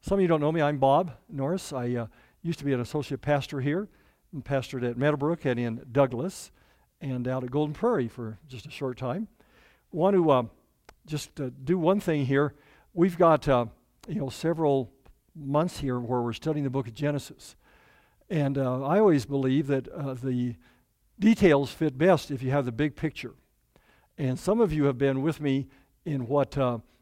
Some of you don't know me. I'm Bob Norris. I used to be an associate pastor here, and pastored at Meadowbrook and in Douglas, and out at Golden Prairie for just a short time. Want to just do one thing here. We've got several months here where we're studying the book of Genesis, and I always believe that the details fit best if you have the big picture. And some of you have been with me in what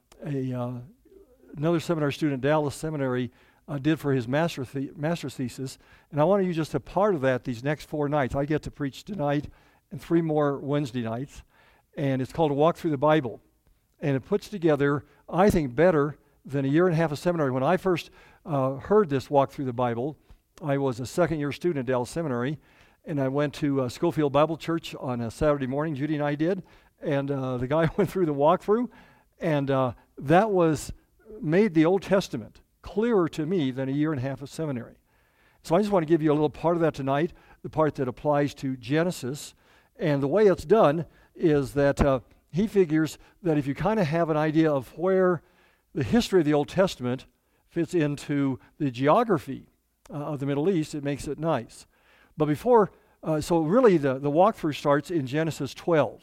another seminary student at Dallas Seminary did for his master's thesis, and I want to use just a part of that these next 4 nights. I get to preach tonight and 3 more Wednesday nights, and it's called A Walk Through the Bible. And it puts together, I think, better than a year and a half of seminary. When I first heard this Walk Through the Bible, I was a second-year student at Dallas Seminary, and I went to Schofield Bible Church on a Saturday morning. Judy and I did, and the guy went through the walkthrough, and that made the Old Testament clearer to me than a year and a half of seminary. So I just want to give you a little part of that tonight, the part that applies to Genesis. And the way it's done is that he figures that if you kind of have an idea of where the history of the Old Testament fits into the geography of the Middle East, it makes it nice. But so really the walkthrough starts in Genesis 12.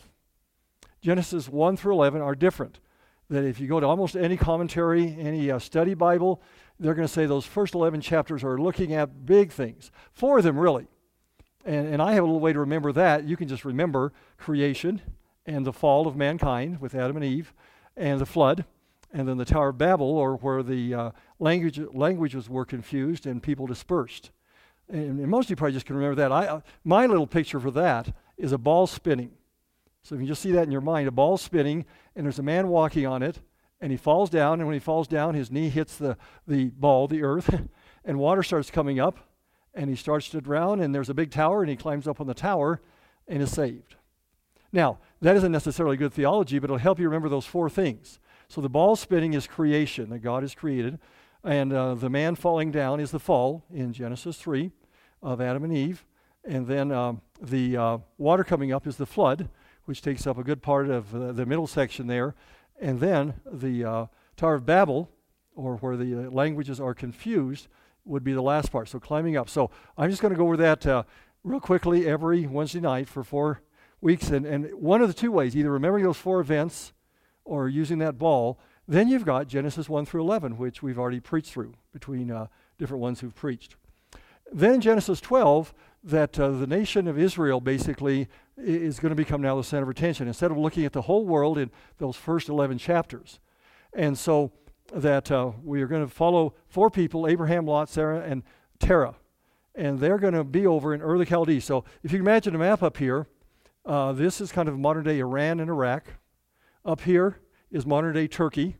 Genesis 1 through 11 are different. That if you go to almost any commentary, any study Bible, they're going to say those first 11 chapters are looking at big things. 4 of them, really. And I have a little way to remember that. You can just remember creation and the fall of mankind with Adam and Eve and the flood, and then the Tower of Babel, or where the languages were confused and people dispersed. And most of you probably just can remember that. My little picture for that is a ball spinning. So if you just see that in your mind, a ball spinning, and there's a man walking on it, and he falls down, and when he falls down, his knee hits the ball, the earth, and water starts coming up, and he starts to drown, and there's a big tower, and he climbs up on the tower and is saved. Now, that isn't necessarily good theology, but it'll help you remember those 4 things. So the ball spinning is creation, that God has created, and the man falling down is the fall in Genesis 3 of Adam and Eve, and then the water coming up is the flood, which takes up a good part of the middle section there. And then the Tower of Babel, or where the languages are confused, would be the last part, so climbing up. So I'm just going to go over that real quickly every Wednesday night for 4 weeks. And one of the 2 ways, either remembering those 4 events or using that ball. Then you've got Genesis 1 through 11, which we've already preached through between different ones who've preached. Then in Genesis 12, that the nation of Israel basically is going to become now the center of attention, instead of looking at the whole world in those first 11 chapters. And so that we are going to follow 4 people, Abraham, Lot, Sarah, and Terah. And they're going to be over in Ur the Chaldees. So if you imagine a map up here, this is kind of modern-day Iran and Iraq. Up here is modern-day Turkey.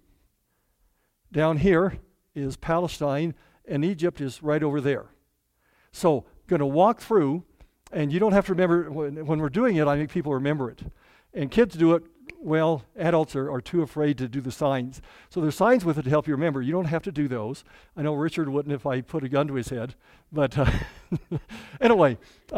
Down here is Palestine, and Egypt is right over there. So going to walk through, and you don't have to remember, when we're doing it, I make people remember it. And kids do it, well, adults are too afraid to do the signs. So there's signs with it to help you remember. You don't have to do those. I know Richard wouldn't if I put a gun to his head. But anyway,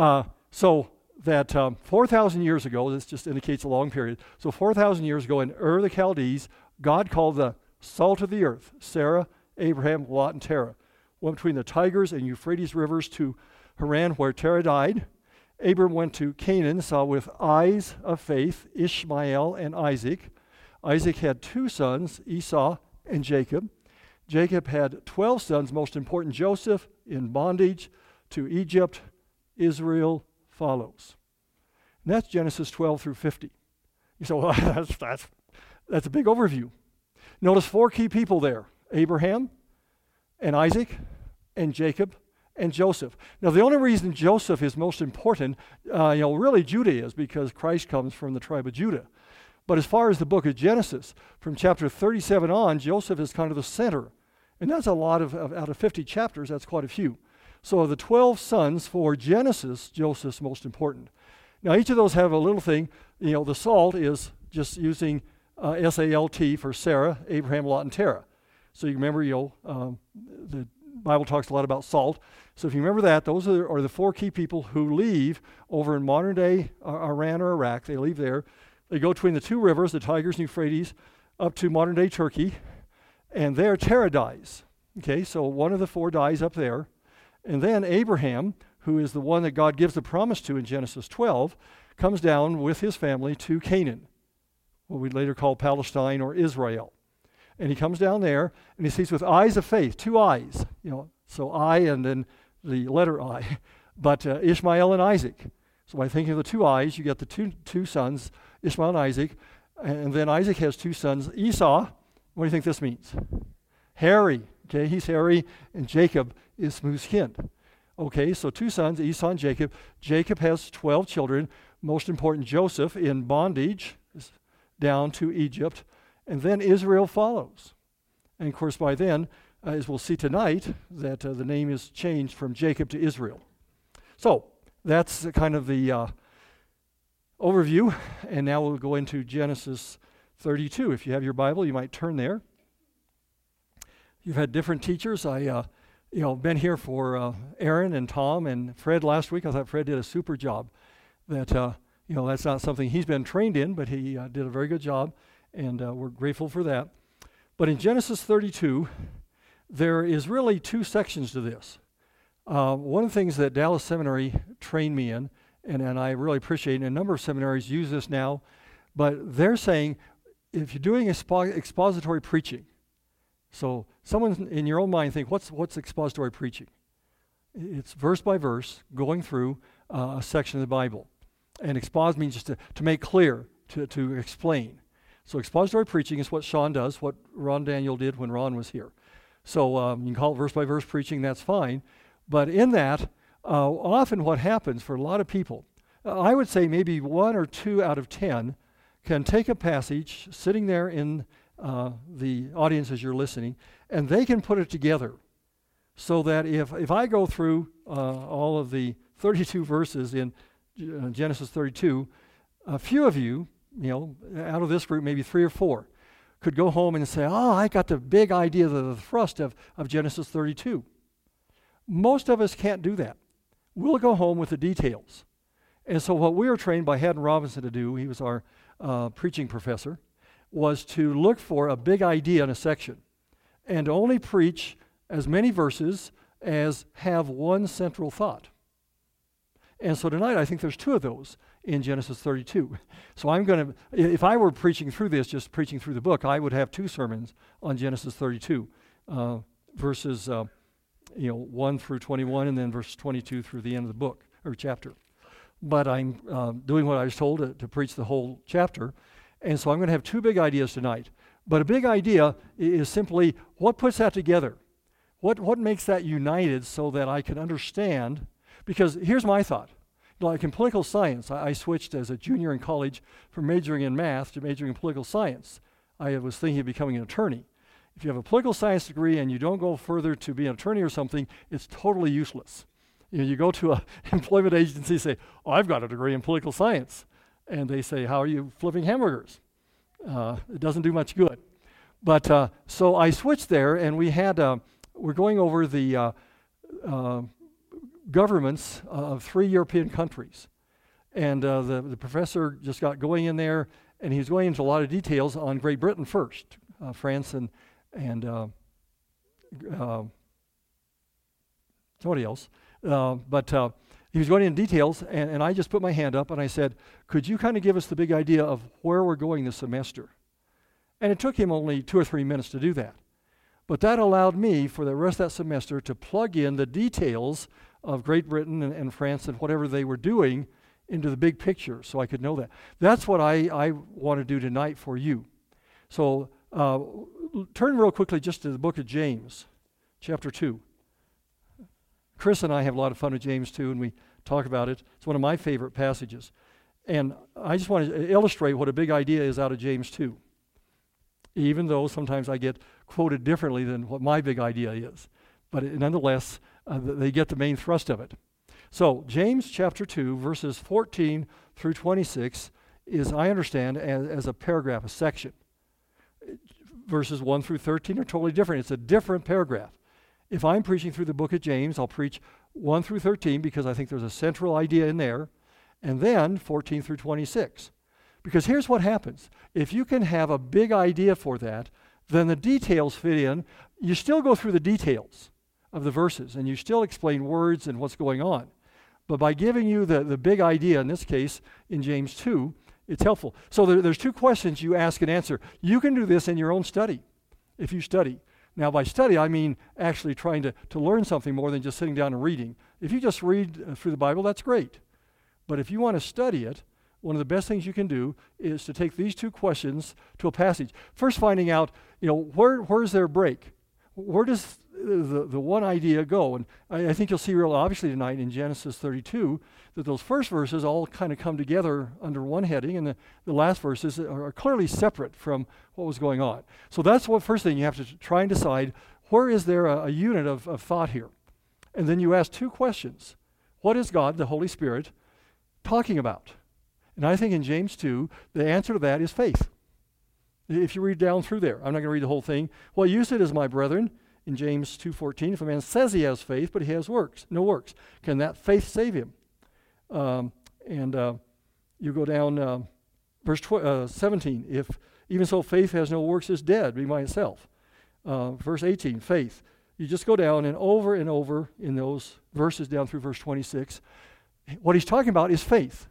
so that 4,000 years ago, this just indicates a long period. So 4,000 years ago in Ur the Chaldees, God called the salt of the earth, Sarah, Abraham, Lot, and Terah. Went between the Tigris and Euphrates rivers to Haran, where Terah died. Abram went to Canaan, saw with eyes of faith Ishmael and Isaac. Isaac had 2 sons, Esau and Jacob. Jacob had 12 sons, most important Joseph, in bondage to Egypt. Israel follows. And that's Genesis 12 through 50. You say, well, that's a big overview. Notice 4 key people there: Abraham and Isaac and Jacob and Joseph. Now, the only reason Joseph is most important, really Judah is, because Christ comes from the tribe of Judah. But as far as the book of Genesis, from chapter 37 on, Joseph is kind of the center. And that's a lot out of 50 chapters, that's quite a few. So of the 12 sons for Genesis, Joseph's most important. Now, each of those have a little thing. The salt is just using SALT for Sarah, Abraham, Lot, and Terah. So you remember, the Bible talks a lot about salt. So if you remember that, those are the 4 key people who leave over in modern-day Iran or Iraq. They leave there. They go between the 2 rivers, the Tigris and Euphrates, up to modern-day Turkey, and there Terah dies. Okay, so one of the four dies up there. And then Abraham, who is the one that God gives the promise to in Genesis 12, comes down with his family to Canaan, what we later call Palestine or Israel. And he comes down there, and he sees with eyes of faith, two eyes, so I and then the letter I, but Ishmael and Isaac. So by thinking of the two eyes, you get the two sons, Ishmael and Isaac, and then Isaac has two sons, Esau. What do you think this means? Hairy. Okay, he's hairy, and Jacob is smooth-skinned. Okay, so two sons, Esau and Jacob. Jacob has 12 children, most important, Joseph in bondage down to Egypt, and then Israel follows. And of course, by then, as we'll see tonight, that the name is changed from Jacob to Israel. So that's kind of the overview, and now we'll go into Genesis 32. If you have your Bible, you might turn there. You've had different teachers. I been here for Aaron and Tom and Fred last week. I thought Fred did a super job. That that's not something he's been trained in, but he did a very good job, and we're grateful for that. But in Genesis 32, there is really two sections to this. One of the things that Dallas Seminary trained me in, and I really appreciate, and a number of seminaries use this now, but they're saying if you're doing expository preaching, so someone in your own mind think, what's expository preaching? It's verse by verse, going through a section of the Bible. And expose means just to make clear, to explain. So expository preaching is what Sean does, what Ron Daniel did when Ron was here. So you can call it verse by verse preaching, that's fine. But in that, often what happens for a lot of people, I would say maybe 1 or 2 out of 10 can take a passage sitting there in the audience as you're listening, and they can put it together so that if I go through all of the 32 verses in Genesis 32, a few of you, out of this group, maybe 3 or 4, could go home and say, I got the big idea, the thrust of Genesis 32. Most of us can't do that. We'll go home with the details. And so what we were trained by Haddon Robinson to do, he was our preaching professor, was to look for a big idea in a section and only preach as many verses as have one central thought. And so tonight I think there's 2 of those in Genesis 32. So I'm going to, if I were preaching through this, just preaching through the book, I would have 2 sermons on Genesis 32, verses 1 through 21, and then verse 22 through the end of the book or chapter. But I'm doing what I was told to preach the whole chapter. And so I'm going to have 2 big ideas tonight. But a big idea is simply what puts that together? What makes that united so that I can understand? Because here's my thought. Like in political science, I switched as a junior in college from majoring in math to majoring in political science. I was thinking of becoming an attorney. If you have a political science degree and you don't go further to be an attorney or something, it's totally useless. You go to an employment agency and say, I've got a degree in political science. And they say, how are you flipping hamburgers? It doesn't do much good. But so I switched there, and we're going over the governments of 3 European countries. And the professor just got going in there, and he was going into a lot of details on Great Britain first, France and somebody else. But he was going into details, and I just put my hand up, and I said, could you kind of give us the big idea of where we're going this semester? And it took him only 2 or 3 minutes to do that. But that allowed me, for the rest of that semester, to plug in the details of Great Britain and France and whatever they were doing into the big picture, so I could know that. That's what I want to do tonight for you. So turn real quickly just to the book of James, chapter 2. Chris and I have a lot of fun with James too, and we talk about it. It's one of my favorite passages. And I just want to illustrate what a big idea is out of James 2, even though sometimes I get quoted differently than what my big idea is. But nonetheless, they get the main thrust of it. So James chapter 2, verses 14 through 26 is, I understand, as a paragraph, a section. Verses 1 through 13 are totally different. It's a different paragraph. If I'm preaching through the book of James, I'll preach 1 through 13 because I think there's a central idea in there, and then 14 through 26. Because here's what happens. If you can have a big idea for that, then the details fit in. you still go through the details of the verses, and you still explain words and what's going on. But by giving you the big idea, in this case, in James 2, it's helpful. So there's two questions you ask and answer. You can do this in your own study, if you study. Now, by study, I mean actually trying to learn something more than just sitting down and reading. If you just read through the Bible, that's great. But if you want to study it, one of the best things you can do is to take these two questions to a passage. First, finding out, where's their break? Where does the one idea go? And I think you'll see real obviously tonight in Genesis 32 that those first verses all kind of come together under one heading, and the last verses are clearly separate from what was going on. So that's what first thing you have to try and decide, where is there a unit of thought here? And then you ask two questions. What is God, the Holy Spirit, talking about? And I think in James 2, the answer to that is faith. If you read down through there, I'm not going to read the whole thing. Well, you said, as my brethren, in James 2:14, if a man says he has faith, but he has no works, can that faith save him? You go down, verse 17, if even so faith has no works, is dead, be by itself. Verse 18, faith. You just go down and over in those verses down through verse 26. What he's talking about is faith.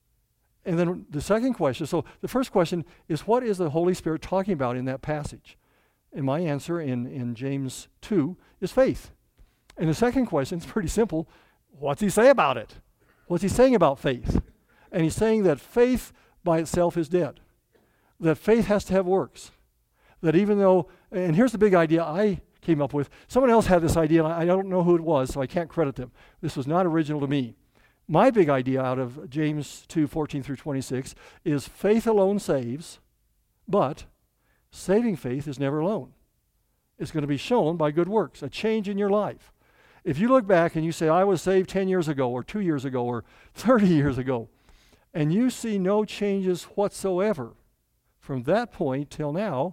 And then the second question, so the first question is, what is the Holy Spirit talking about in that passage? And my answer in James 2 is faith. And the second question is pretty simple. What's he say about it? What's he saying about faith? And he's saying that faith by itself is dead. That faith has to have works. That even though, and here's the big idea I came up with. Someone else had this idea, and I don't know who it was, so I can't credit them. This was not original to me. My big idea out of James 2:14 through 26 is faith alone saves, but saving faith is never alone. It's going to be shown by good works, a change in your life. If you look back and you say, I was saved 10 years ago or 2 years ago or 30 years ago, and you see no changes whatsoever from that point till now,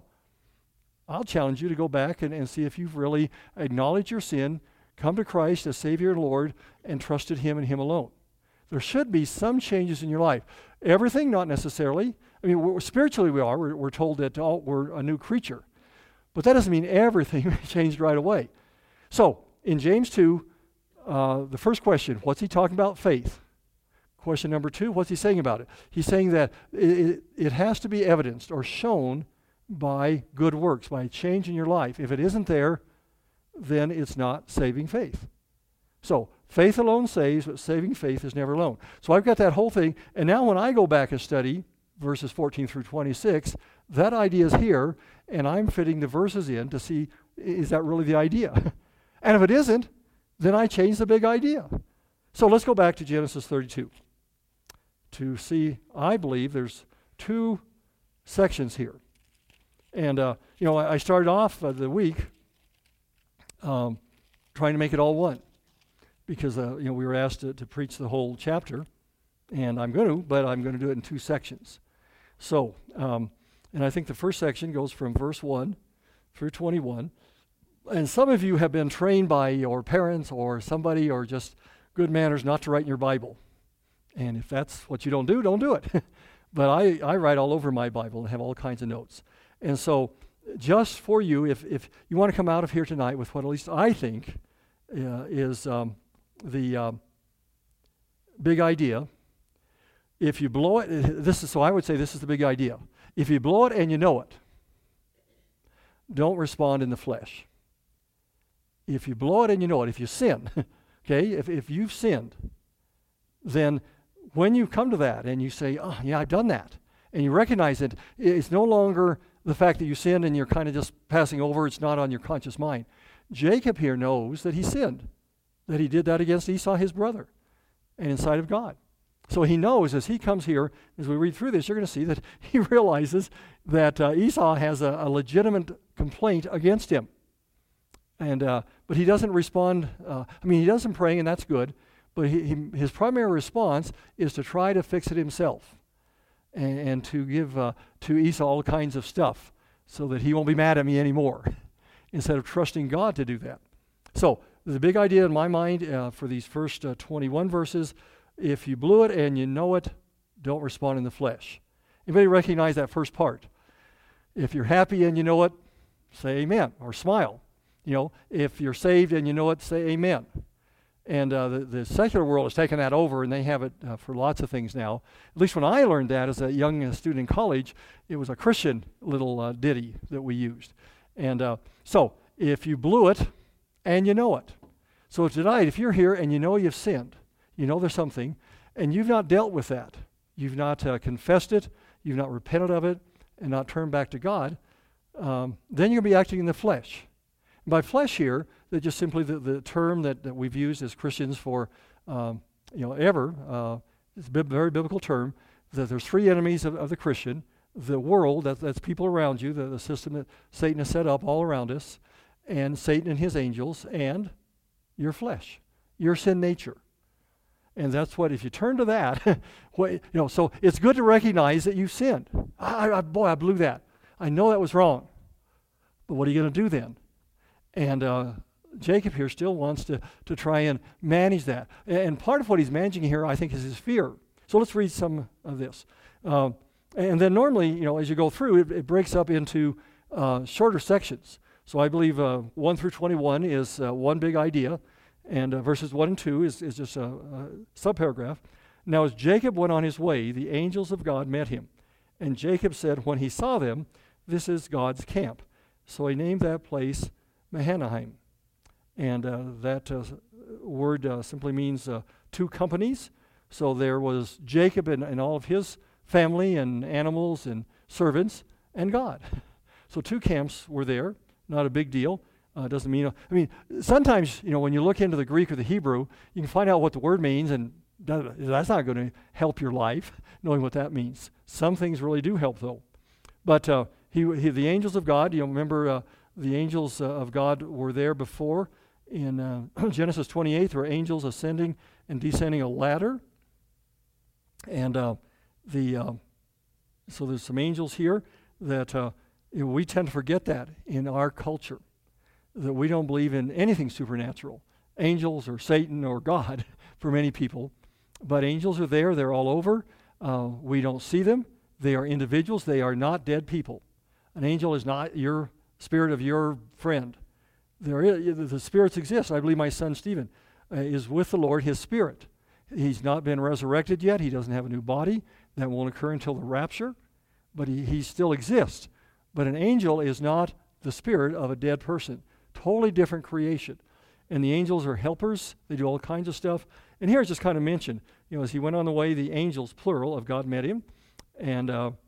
I'll challenge you to go back and see if you've really acknowledged your sin, come to Christ as Savior and Lord, and trusted Him and Him alone. There should be some changes in your life. Everything, not necessarily. I mean, spiritually we are. We're told that we're a new creature. But that doesn't mean everything changed right away. So, in James 2, the first question, what's he talking about? Faith. Question number 2, what's he saying about it? He's saying that it has to be evidenced or shown by good works, by a change in your life. If it isn't there, then it's not saving faith. So, faith alone saves, but saving faith is never alone. So I've got that whole thing, and now when I go back and study verses 14 through 26, that idea is here, and I'm fitting the verses in to see, is that really the idea? And if it isn't, then I change the big idea. So let's go back to Genesis 32 to see, I believe there's 2 sections here. And, I started off the week trying to make it all one. Because we were asked to preach the whole chapter, and I'm going to do it in 2 sections. So, and I think the first section goes from verse 1 through 21. And some of you have been trained by your parents or somebody or just good manners not to write in your Bible. And if that's what you don't do it. But I write all over my Bible and have all kinds of notes. And so just for you, if you want to come out of here tonight with what at least I think is the big idea. If you blow it, so I would say this is the big idea. If you blow it and you know it, don't respond in the flesh. If you blow it and you know it, if you sin, okay, if you've sinned, then when you come to that and you say, oh, yeah, I've done that, and you recognize it, it's no longer the fact that you sinned and you're kind of just passing over, it's not on your conscious mind. Jacob here knows that he sinned, that he did that against Esau, his brother, and in sight of God. So he knows as he comes here, as we read through this, you're going to see that he realizes that Esau has a legitimate complaint against him. And but he doesn't respond. He does some praying, and that's good. But his primary response is to try to fix it himself and to give to Esau all kinds of stuff so that he won't be mad at me anymore, instead of trusting God to do that. So the big idea in my mind for these first 21 verses, if you blew it and you know it, don't respond in the flesh. Anybody recognize that first part? If you're happy and you know it, say amen or smile. If you're saved and you know it, say amen. And the secular world has taken that over, and they have it for lots of things now. At least when I learned that as a young student in college, it was a Christian little ditty that we used. And so if you blew it and you know it. So tonight, if you're here and you know you've sinned, you know there's something, and you've not dealt with that, you've not confessed it, you've not repented of it, and not turned back to God, then you'll be acting in the flesh. And by flesh here, that's just simply the term that we've used as Christians for, ever. It's a very biblical term, that there's three enemies of the Christian: the world, that's people around you, the system that Satan has set up all around us, and Satan and his angels, and your flesh, your sin nature. And that's what, if you turn to that, so it's good to recognize that you've sinned. I blew that. I know that was wrong. But what are you going to do then? And Jacob here still wants to try and manage that. And part of what he's managing here, I think, is his fear. So let's read some of this. And then normally, as you go through, it breaks up into shorter sections. So I believe 1 through 21 is one big idea, and verses 1 and 2 is just a subparagraph. Now as Jacob went on his way, the angels of God met him. And Jacob said, when he saw them, this is God's camp. So he named that place Mahanaim. And that word simply means two companies. So there was Jacob and all of his family and animals and servants and God. So two camps were there. Not a big deal. Doesn't mean, sometimes, when you look into the Greek or the Hebrew, you can find out what the word means, and that's not going to help your life, knowing what that means. Some things really do help, though. But the angels of God, remember the angels of God were there before in Genesis 28. There were angels ascending and descending a ladder. And so there's some angels here that we tend to forget that in our culture, that we don't believe in anything supernatural, angels or Satan or God for many people. But angels are there. They're all over. We don't see them. They are individuals. They are not dead people. An angel is not your spirit of your friend. The spirits exist. I believe my son Stephen is with the Lord, his spirit. He's not been resurrected yet. He doesn't have a new body. That won't occur until the rapture. But he still exists. But an angel is not the spirit of a dead person. Totally different creation. And the angels are helpers. They do all kinds of stuff. And here it's just kind of mentioned, as he went on the way, the angels, plural, of God met him. And,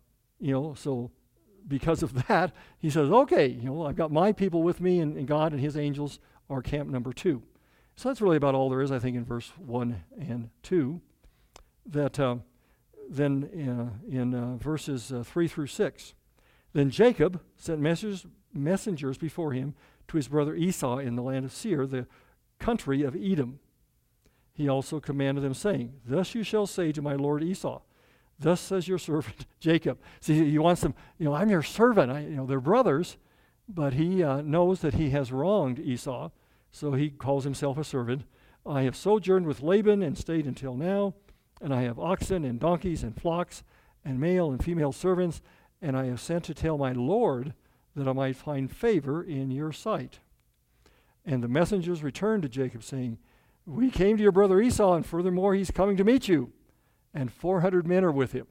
so because of that, he says, okay, I've got my people with me, and God and his angels are camp number 2. So that's really about all there is, I think, in verse 1 and 2. That then in verses 3 through 6, then Jacob sent messengers before him to his brother Esau in the land of Seir, the country of Edom. He also commanded them, saying, thus you shall say to my lord Esau, thus says your servant Jacob. See, he wants them, I'm your servant. They're brothers, but he knows that he has wronged Esau, so he calls himself a servant. I have sojourned with Laban and stayed until now, and I have oxen and donkeys and flocks and male and female servants, and I have sent to tell my Lord that I might find favor in your sight. And the messengers returned to Jacob, saying, we came to your brother Esau, and furthermore he's coming to meet you, and 400 men are with him.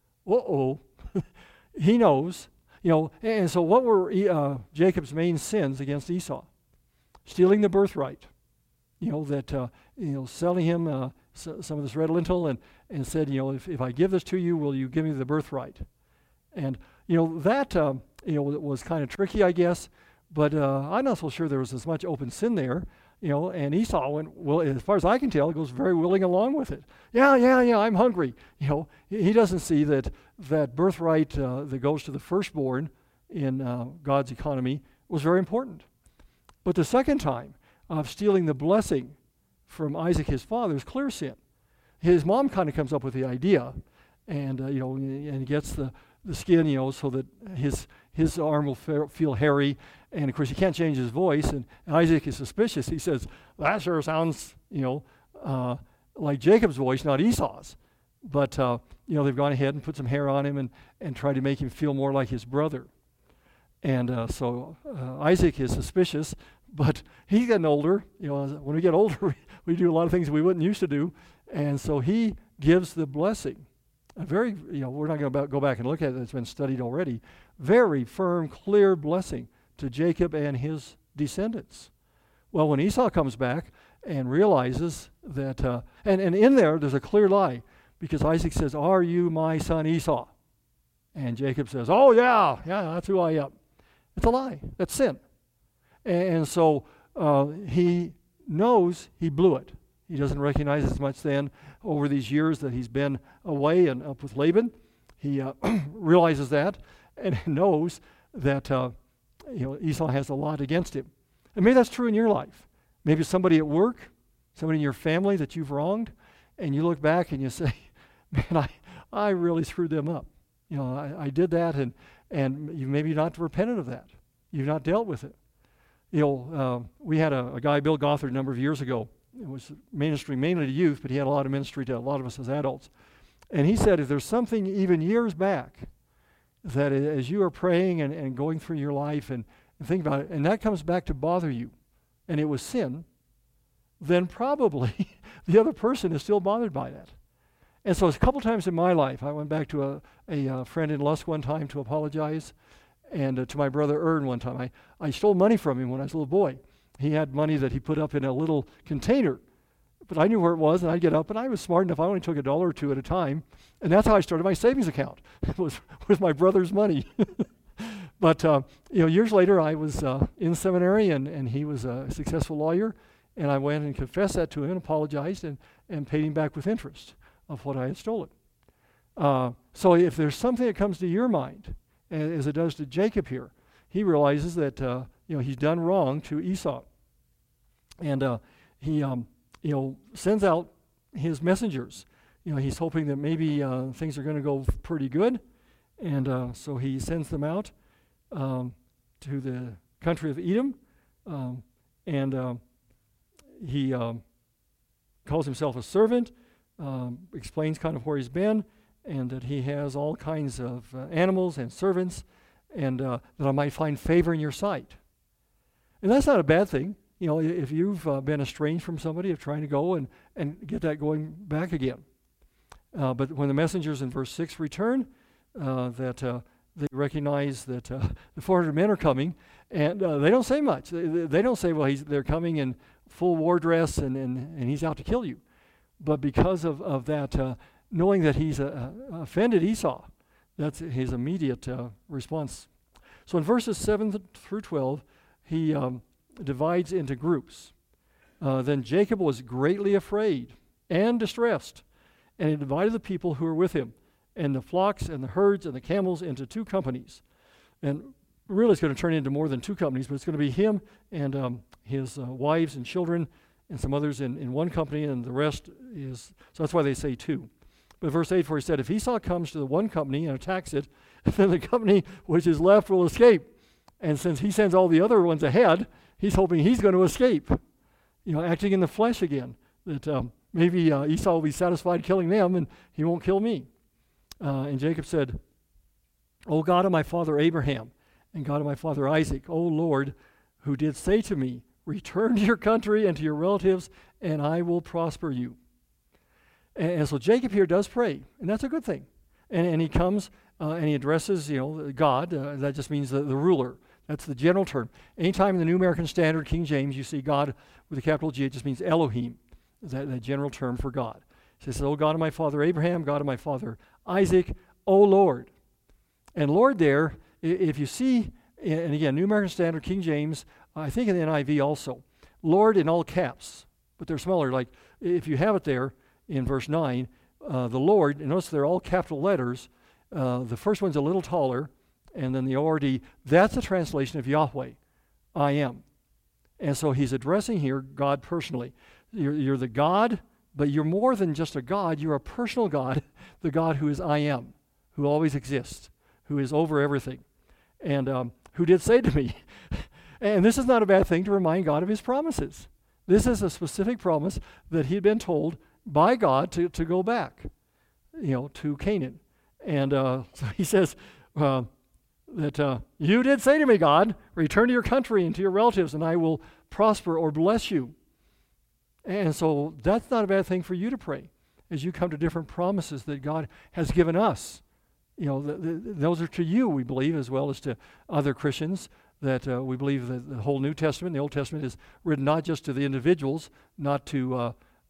He knows, and so what were Jacob's main sins against Esau? Stealing the birthright, selling him some of this red lentil and said, if I give this to you, will you give me the birthright? And, that, was kind of tricky, I guess, but I'm not so sure there was as much open sin there, and Esau went, well, as far as I can tell, goes very willing along with it. Yeah, I'm hungry. He doesn't see that birthright that goes to the firstborn in God's economy was very important. But the second time of stealing the blessing from Isaac, his father, is clear sin. His mom kind of comes up with the idea, and and gets the skin, so that his arm will feel hairy, and of course he can't change his voice. And Isaac is suspicious. He says, "That sure sounds, like Jacob's voice, not Esau's." But they've gone ahead and put some hair on him and tried to make him feel more like his brother. And so Isaac is suspicious, But he's getting older. When we get older, we do a lot of things we wouldn't used to do. And so he gives the blessing. A very, we're not going to go back and look at it. It's been studied already. Very firm, clear blessing to Jacob and his descendants. Well, when Esau comes back and realizes that, and in there's a clear lie, because Isaac says, "Are you my son Esau?" And Jacob says, "Oh, yeah, that's who I am." It's a lie. That's sin. And so he knows he blew it. He doesn't recognize as much then over these years that he's been away and up with Laban. He realizes that and knows that Esau has a lot against him. And maybe that's true in your life. Maybe somebody at work, somebody in your family that you've wronged, and you look back and you say, "Man, I really screwed them up. I did that," and you maybe not repented of that. You've not dealt with it. We had a guy, Bill Gothard, a number of years ago. It was ministry mainly to youth, but he had a lot of ministry to a lot of us as adults. And he said, if there's something even years back that as you are praying and going through your life and think about it, and that comes back to bother you, and it was sin, then probably the other person is still bothered by that. And so a couple times in my life, I went back to a friend in Lusk one time to apologize, and to my brother Ern one time. I stole money from him when I was a little boy. He had money that he put up in a little container, but I knew where it was, and I'd get up, and I was smart enough. I only took $1 or $2 at a time, and that's how I started my savings account. It was with my brother's money. But years later, I was in seminary, and he was a successful lawyer, and I went and confessed that to him, apologized, and paid him back with interest of what I had stolen. So if there's something that comes to your mind, as it does to Jacob here, he realizes that he's done wrong to Esau, and he sends out his messengers. He's hoping that maybe things are going to go pretty good, and so he sends them out to the country of Edom, and he calls himself a servant, explains kind of where he's been, and that he has all kinds of animals and servants, and that I might find favor in your sight. And that's not a bad thing. If you've been estranged from somebody, of trying to go and get that going back again. But when the messengers in verse 6 return, that they recognize that the 400 men are coming, and they don't say much. They don't say, well, they're coming in full war dress and he's out to kill you. But because of that, knowing that he's offended Esau, that's his immediate response. So in verses 7 through 12, he divides into groups. Then Jacob was greatly afraid and distressed, and he divided the people who were with him, and the flocks and the herds and the camels into 2 companies. And really it's going to turn into more than 2 companies, but it's going to be him and his wives and children and some others in one company, and the rest is, so that's why they say 2. But verse 8, for he said, if Esau comes to the one company and attacks it, then the company which is left will escape. And since he sends all the other ones ahead, he's hoping he's going to escape, acting in the flesh again, that maybe Esau will be satisfied killing them and he won't kill me. And Jacob said, O God of my father Abraham and God of my father Isaac, O Lord, who did say to me, return to your country and to your relatives, and I will prosper you. And so Jacob here does pray, and that's a good thing. And he comes and he addresses, God. That just means the ruler. That's the general term. Anytime in the New American Standard, King James, you see God with a capital G, it just means Elohim, that general term for God. He says, O God of my father Abraham, God of my father Isaac, O Lord. And Lord there, if you see, and again, New American Standard, King James, I think in the NIV also, Lord in all caps, but they're smaller. Like if you have it there in verse 9, the Lord, and notice they're all capital letters. The first one's a little taller, and then the O-R-D, that's a translation of Yahweh, I am. And so he's addressing here God personally. You're the God, but you're more than just a God. You're a personal God, the God who is I am, who always exists, who is over everything, and who did say to me, and this is not a bad thing to remind God of his promises. This is a specific promise that he'd been told by God to go back, to Canaan. And so he says, that you did say to me, God, return to your country and to your relatives, and I will prosper or bless you. And so that's not a bad thing for you to pray as you come to different promises that God has given us. You know, those are to you, we believe, as well as to other Christians, that we believe that the whole New Testament, the Old Testament, is written not just to the individuals, not to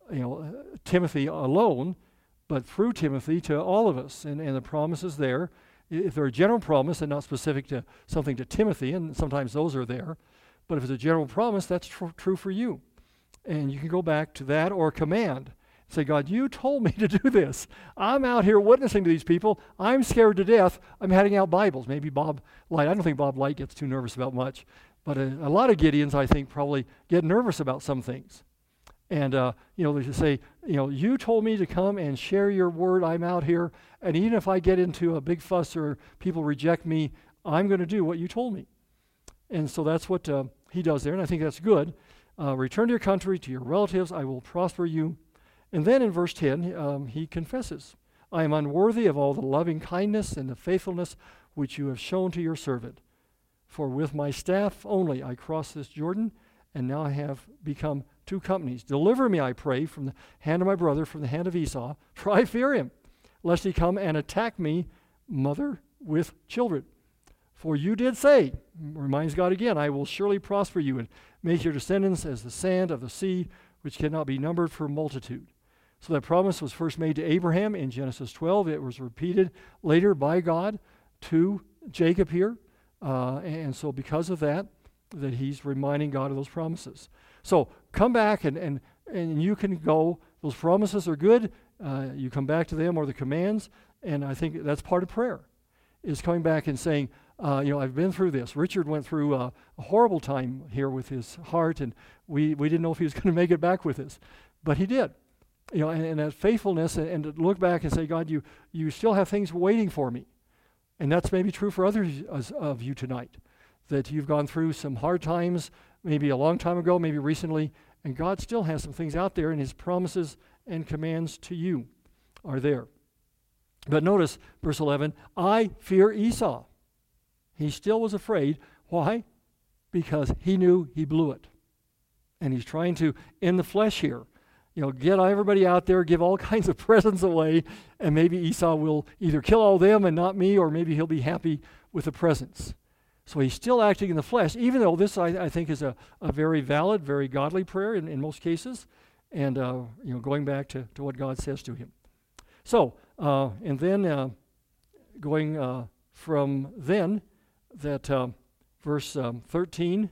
Timothy alone, but through Timothy to all of us. And the promises there, if they're a general promise and not specific to something to Timothy, and sometimes those are there, but if it's a general promise, that's true for you. And you can go back to that or command. Say, God, you told me to do this. I'm out here witnessing to these people. I'm scared to death. I'm handing out Bibles. Maybe Bob Light. I don't think Bob Light gets too nervous about much. But a lot of Gideons, I think, probably get nervous about some things. And, they just say, you told me to come and share your word. I'm out here. And even if I get into a big fuss or people reject me, I'm going to do what you told me. And so that's what he does there. And I think that's good. Return to your country, to your relatives. I will prosper you. And then in verse 10, he confesses, I am unworthy of all the loving kindness and the faithfulness which you have shown to your servant. For with my staff only I crossed this Jordan, and now I have become two companies. Deliver me, I pray, from the hand of my brother, from the hand of Esau, for I fear him, lest he come and attack me, mother with children. For you did say, reminds God again, I will surely prosper you and make your descendants as the sand of the sea, which cannot be numbered for multitude. So that promise was first made to Abraham in Genesis 12. It was repeated later by God to Jacob here. And so because of that he's reminding God of those promises. So come back and you can go. Those promises are good. You come back to them or the commands. And I think that's part of prayer, is coming back and saying, I've been through this. Richard went through a horrible time here with his heart, and we didn't know if he was going to make it back with us. But he did. And that faithfulness, and to look back and say, God, you still have things waiting for me. And that's maybe true for others of you tonight, that you've gone through some hard times, maybe a long time ago, maybe recently, and God still has some things out there, and his promises and commands to you are there. But notice, verse 11, I fear Esau. He still was afraid. Why? Because he knew he blew it. And he's trying to, in the flesh here, get everybody out there, give all kinds of presents away, and maybe Esau will either kill all them and not me, or maybe he'll be happy with the presents. So he's still acting in the flesh, even though this, I think, is a very valid, very godly prayer in most cases, and going back to what God says to him. So, and then going from then, that verse 13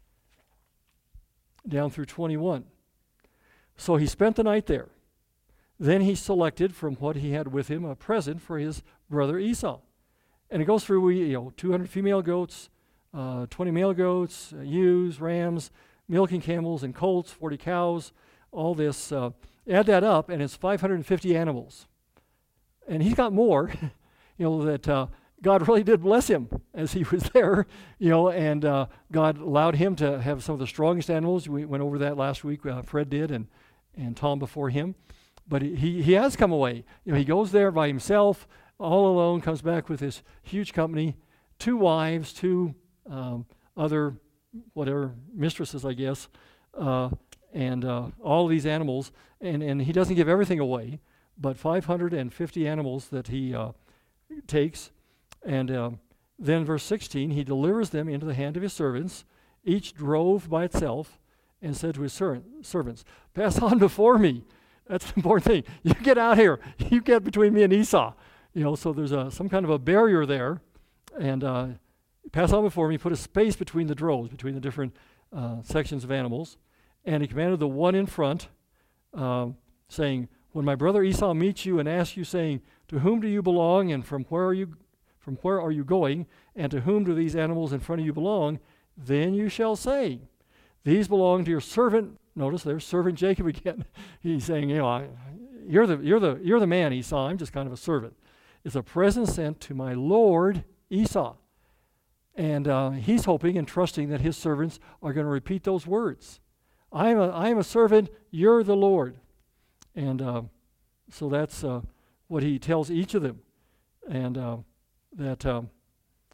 down through 21. So he spent the night there. Then he selected from what he had with him a present for his brother Esau. And it goes through 200 female goats, 20 male goats, ewes, rams, milking camels and colts, 40 cows, all this. Add that up, and it's 550 animals. And he's got more, that God really did bless him as he was there, and God allowed him to have some of the strongest animals. We went over that last week. Fred did, and Tom before him. But he has come away. He goes there by himself, all alone, comes back with this huge company, 2 wives, 2 other, whatever, mistresses, I guess, and all these animals. And he doesn't give everything away, but 550 animals that he takes. And then verse 16, he delivers them into the hand of his servants. Each drove by itself and said to his servants, pass on before me. That's the important thing. You get out here. You get between me and Esau. So there's some kind of a barrier there. And pass on before me, put a space between the droves, between the different sections of animals. And he commanded the one in front, saying, when my brother Esau meets you and asks you, saying, to whom do you belong, and from where are you going, and to whom do these animals in front of you belong? Then you shall say, these belong to your servant. Notice there's servant Jacob again. He's saying, you're the man, Esau. I'm just kind of a servant. It's a present sent to my lord Esau. And he's hoping and trusting that his servants are going to repeat those words. I am a servant, you're the Lord. And so that's what he tells each of them. And that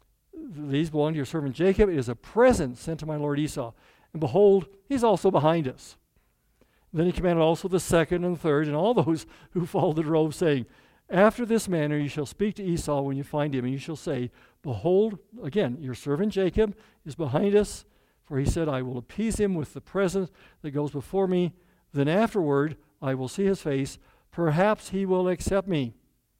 these belong to your servant Jacob. It is a present sent to my lord Esau. And behold, he's also behind us. Then he commanded also the second and third, and all those who followed the drove, saying, after this manner you shall speak to Esau when you find him, and you shall say, behold, again, your servant Jacob is behind us, for he said, I will appease him with the present that goes before me. Then afterward I will see his face. Perhaps he will accept me.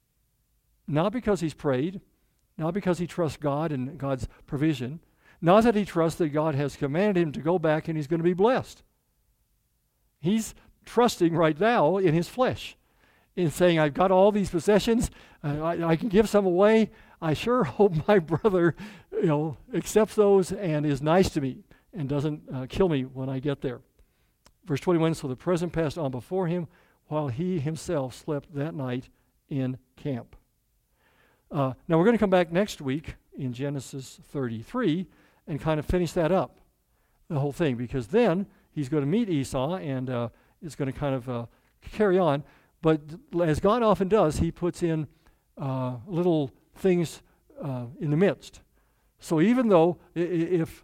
Not because he's prayed, not because he trusts God and God's provision, not that he trusts that God has commanded him to go back and he's going to be blessed. He's trusting right now in his flesh, in saying, I've got all these possessions, I can give some away. I sure hope my brother, accepts those and is nice to me and doesn't kill me when I get there. Verse 21, so the present passed on before him while he himself slept that night in camp. Now we're going to come back next week in Genesis 33 and kind of finish that up, the whole thing, because then he's going to meet Esau and it's going to kind of carry on. But as God often does, he puts in little things in the midst. So even though if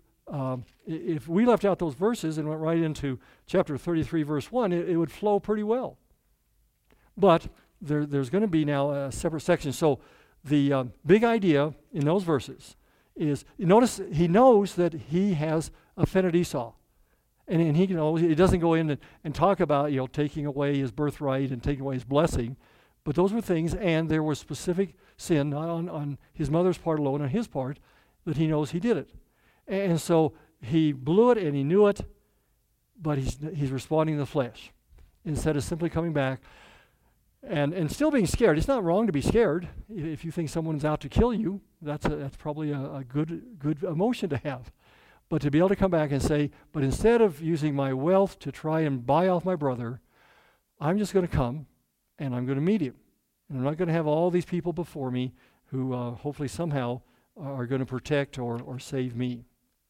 we left out those verses and went right into chapter 33, verse 1, it would flow pretty well. But there's going to be now a separate section. So the big idea in those verses is, you notice he knows that he has offended Esau. And he doesn't go in and talk about, taking away his birthright and taking away his blessing. But those were things, and there was specific sin, not on his mother's part alone, on his part, that he knows he did it. And so he blew it and he knew it, but he's responding to the flesh instead of simply coming back and still being scared. It's not wrong to be scared. If you think someone's out to kill you, that's probably a good emotion to have. But to be able to come back and say, but instead of using my wealth to try and buy off my brother, I'm just going to come and I'm going to meet him. And I'm not going to have all these people before me who hopefully somehow are going to protect or save me.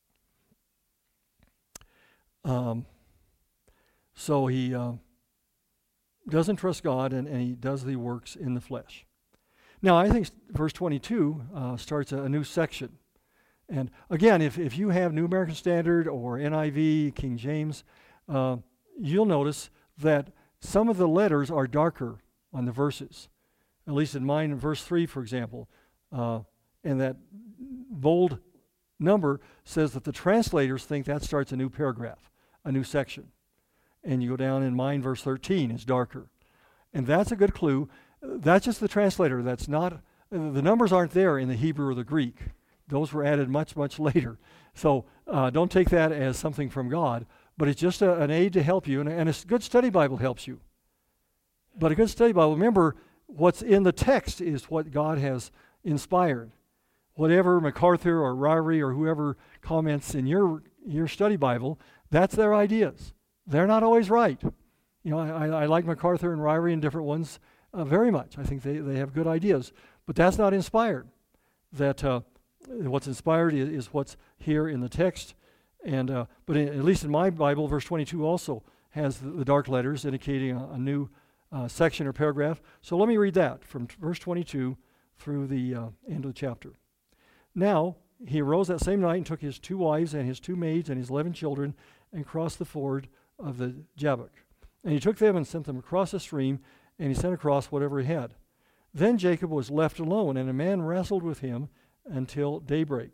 So he doesn't trust God and he does the works in the flesh. Now I think verse 22 starts a new section. And again, if you have New American Standard or NIV, King James, you'll notice that some of the letters are darker on the verses. At least in mine, in verse 3, for example, and that bold number says that the translators think that starts a new paragraph, a new section. And you go down in mine, verse 13, it's darker. And that's a good clue. That's just the translator. That's not, the numbers aren't there in the Hebrew or the Greek. Those were added much, much later. So don't take that as something from God, but it's just an aid to help you, and a good study Bible helps you. But a good study Bible, remember, what's in the text is what God has inspired. Whatever MacArthur or Ryrie or whoever comments in your study Bible, that's their ideas. They're not always right. I like MacArthur and Ryrie and different ones very much. I think they have good ideas, but that's not inspired. What's inspired is what's here in the text, but at least in my Bible, verse 22 also has the dark letters indicating a new section or paragraph. So let me read that from verse 22 through the end of the chapter. Now he arose that same night and took his 2 wives and his 2 maids and his 11 children and crossed the ford of the Jabbok. And he took them and sent them across the stream, and he sent across whatever he had. Then Jacob was left alone, and a man wrestled with him until daybreak.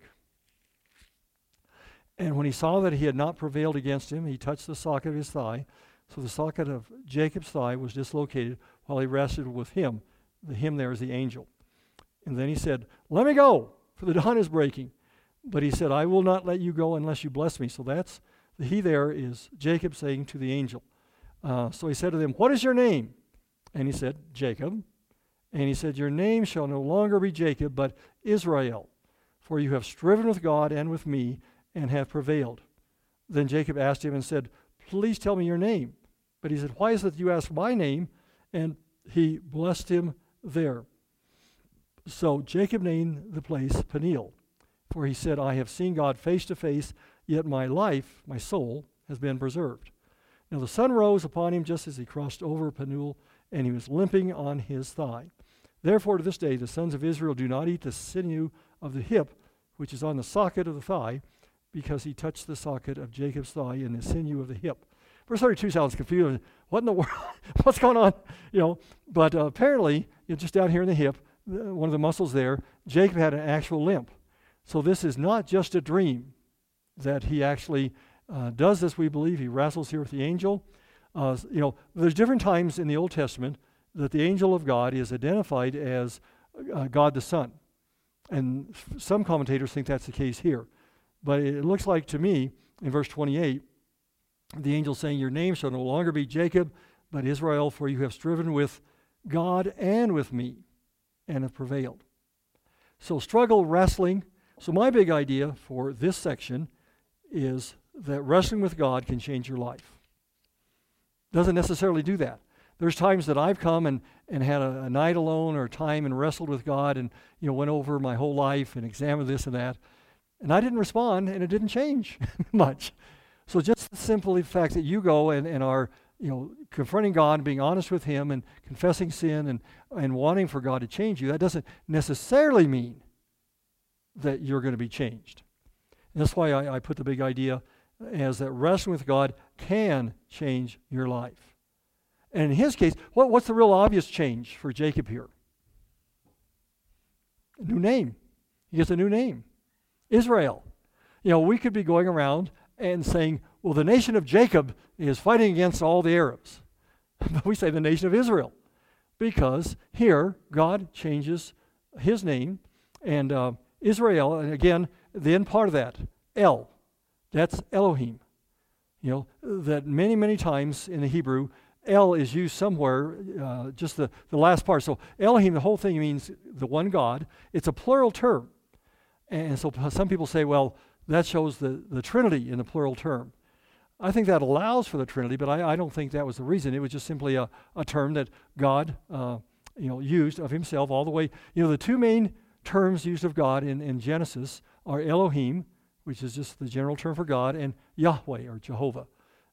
And when he saw that he had not prevailed against him, he touched the socket of his thigh. So the socket of Jacob's thigh was dislocated while he wrestled with him. The him there is the angel. And then he said, let me go, for the dawn is breaking. But he said, I will not let you go unless you bless me. So that's the he there is Jacob saying to the angel. So he said to them, what is your name? And he said, Jacob. And he said, your name shall no longer be Jacob, but Israel, for you have striven with God and with me, and have prevailed. Then Jacob asked him and said, please tell me your name. But he said, why is it that you ask my name? And he blessed him there. So Jacob named the place Peniel, for he said, I have seen God face to face, yet my life, my soul, has been preserved. Now the sun rose upon him just as he crossed over Peniel, and he was limping on his thigh. Therefore to this day the sons of Israel do not eat the sinew of the hip which is on the socket of the thigh, because he touched the socket of Jacob's thigh in the sinew of the hip. Verse 32 sounds confusing. What in the world? What's going on? But apparently, just down here in the hip, one of the muscles there, Jacob had an actual limp. So this is not just a dream that he actually does this, we believe. He wrestles here with the angel. There's different times in the Old Testament that the angel of God is identified as God the Son. And some commentators think that's the case here. But it looks like to me, in verse 28, the angel saying, your name shall no longer be Jacob, but Israel, for you have striven with God and with me, and have prevailed. So struggle, wrestling. So my big idea for this section is that wrestling with God can change your life. Doesn't necessarily do that. There's times that I've come and had a night alone or time and wrestled with God and went over my whole life and examined this and that. And I didn't respond, and it didn't change much. So just the simple fact that you go and are confronting God and being honest with Him and confessing sin and wanting for God to change you, that doesn't necessarily mean that you're going to be changed. And that's why I put the big idea as that wrestling with God can change your life. And in his case, what's the real obvious change for Jacob here? A new name. He gets a new name. Israel. We could be going around and saying, well, the nation of Jacob is fighting against all the Arabs. But we say the nation of Israel. Because here, God changes his name. And Israel, and again, the end part of that, El, that's Elohim. That many, many times in the Hebrew, El is used somewhere, just the last part. So Elohim, the whole thing means the one God. It's a plural term. And so some people say, well, that shows the Trinity in the plural term. I think that allows for the Trinity, but I don't think that was the reason. It was just simply a term that God used of himself all the way. The two main terms used of God in Genesis are Elohim, which is just the general term for God, and Yahweh or Jehovah.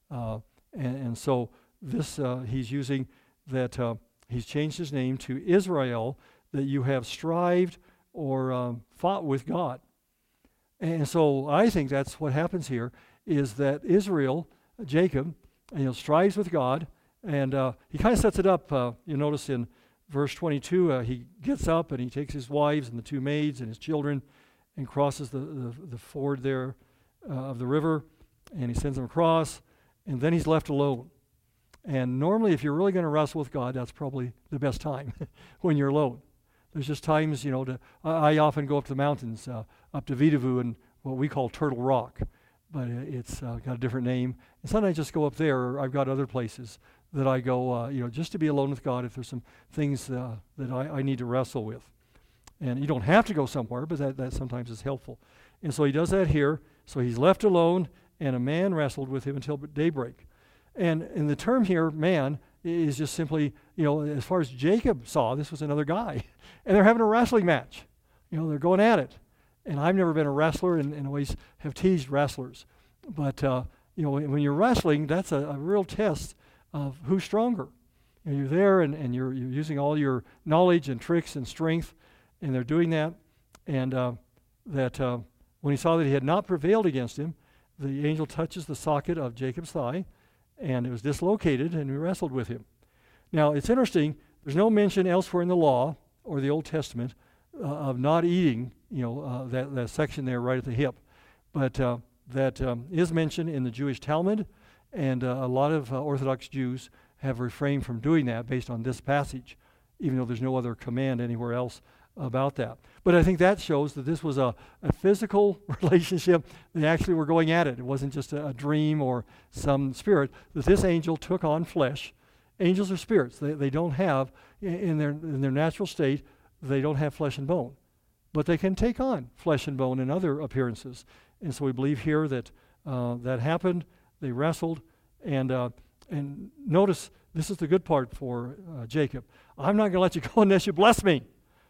And so this he's using that he's changed his name to Israel, that you have strived or fought with God. And so I think that's what happens here, is that Israel, Jacob, strives with God, and he kind of sets it up. You notice in verse 22, he gets up and he takes his wives and the two maids and his children and crosses the ford there of the river, and he sends them across, and then he's left alone. And normally, if you're really going to wrestle with God, that's probably the best time, when you're alone. There's just times, I often go up to the mountains, up to Vitavu and what we call Turtle Rock, but it's got a different name. And sometimes I just go up there, or I've got other places that I go, just to be alone with God if there's some things that I need to wrestle with. And you don't have to go somewhere, but that sometimes is helpful. And so he does that here. So he's left alone, and a man wrestled with him until daybreak. And the term here, man, is just simply, as far as Jacob saw, this was another guy. And they're having a wrestling match. They're going at it. And I've never been a wrestler and always have teased wrestlers. But, when you're wrestling, that's a real test of who's stronger. You're there and you're using all your knowledge and tricks and strength, and they're doing that. And when he saw that he had not prevailed against him, the angel touches the socket of Jacob's thigh, and it was dislocated, and he wrestled with him. Now, it's interesting, there's no mention elsewhere in the law or the Old Testament of not eating, that section there right at the hip. But that is mentioned in the Jewish Talmud, and a lot of Orthodox Jews have refrained from doing that based on this passage, even though there's no other command anywhere else about that. But I think that shows that this was a physical relationship. They actually were going at it. It wasn't just a dream or some spirit, that this angel took on flesh. Angels are spirits. They don't have, in their natural state, they don't have flesh and bone. But they can take on flesh and bone in other appearances. And so we believe here that that happened. They wrestled. And notice, this is the good part for Jacob. I'm not going to let you go unless you bless me.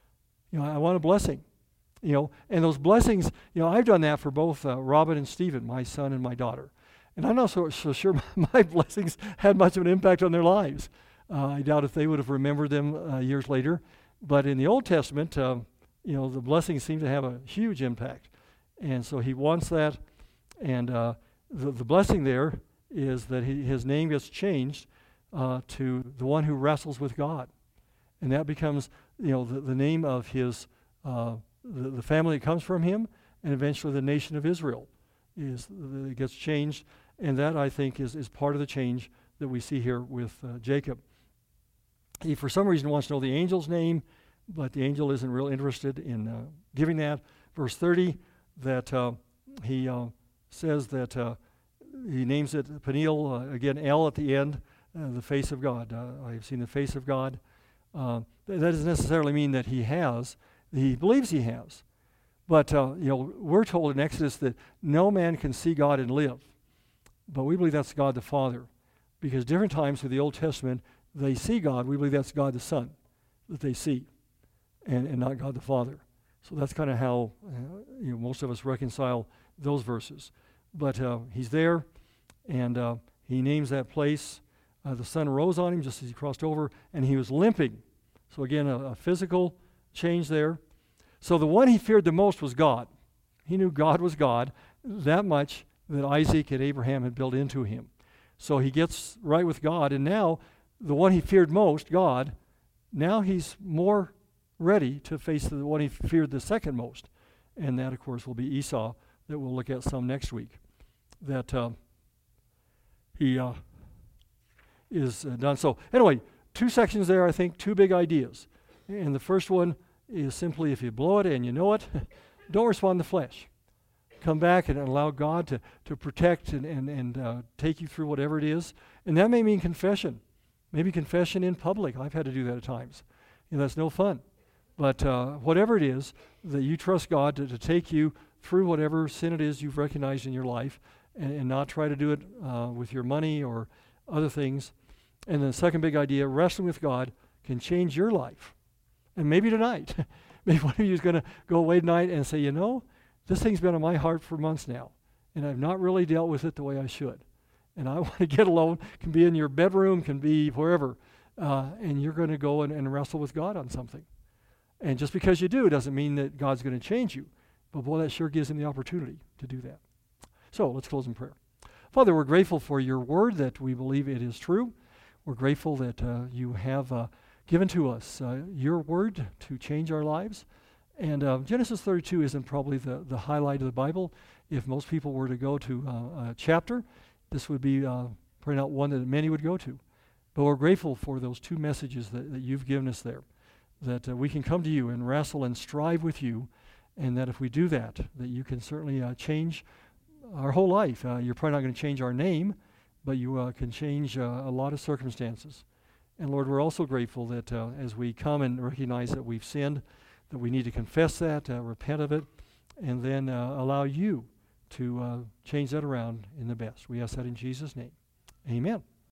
I want a blessing. And those blessings, I've done that for both Robin and Stephen, my son and my daughter. And I'm not so sure my blessings had much of an impact on their lives. I doubt if they would have remembered them years later. But in the Old Testament, the blessings seem to have a huge impact. And so he wants that. And the blessing there is that his name gets changed to the one who wrestles with God. And that becomes, the name of his, the family that comes from him, and eventually the nation of Israel it gets changed. And that, I think, is part of the change that we see here with Jacob. He, for some reason, wants to know the angel's name, but the angel isn't real interested in giving that. Verse 30, that he says that he names it Peniel, again, El at the end, the face of God. I have seen the face of God. That doesn't necessarily mean that he believes he has. But, we're told in Exodus that no man can see God and live. But we believe that's God the Father. Because different times through the Old Testament, they see God. We believe that's God the Son that they see, and not God the Father. So that's kind of how most of us reconcile those verses. But he's there, and he names that place. The sun rose on him just as he crossed over, and he was limping. So again, a physical change there. So the one he feared the most was God. He knew God was God, that much that Isaac and Abraham had built into him. So he gets right with God, and now the one he feared most, God, now he's more ready to face the one he feared the second most. And that, of course, will be Esau, that we'll look at some next week. That he is done. So anyway, 2 sections there, I think, 2 big ideas. And the first one is simply, if you blow it and you know it, don't respond to flesh. Come back and allow God to protect and take you through whatever it is. And that may mean confession. Maybe confession in public. I've had to do that at times. That's no fun. But whatever it is, that you trust God to take you through whatever sin it is you've recognized in your life, and not try to do it with your money or other things. And the second big idea, wrestling with God can change your life. And maybe tonight, maybe one of you is going to go away tonight and say, this thing's been on my heart for months now, and I've not really dealt with it the way I should. And I want to get alone. Can be in your bedroom, can be wherever. And you're going to go and wrestle with God on something. And just because you do doesn't mean that God's going to change you. But boy, that sure gives him the opportunity to do that. So let's close in prayer. Father, we're grateful for your word, that we believe it is true. We're grateful that you have given to us your word to change our lives. And Genesis 32 isn't probably the highlight of the Bible. If most people were to go to a chapter, this would be probably not one that many would go to. But we're grateful for those 2 messages that you've given us there, that we can come to you and wrestle and strive with you, and that if we do that you can certainly change our whole life. You're probably not going to change our name, but you can change a lot of circumstances. And Lord, we're also grateful that as we come and recognize that we've sinned, that we need to confess that, repent of it, and then allow you to change that around in the best. We ask that in Jesus' name. Amen.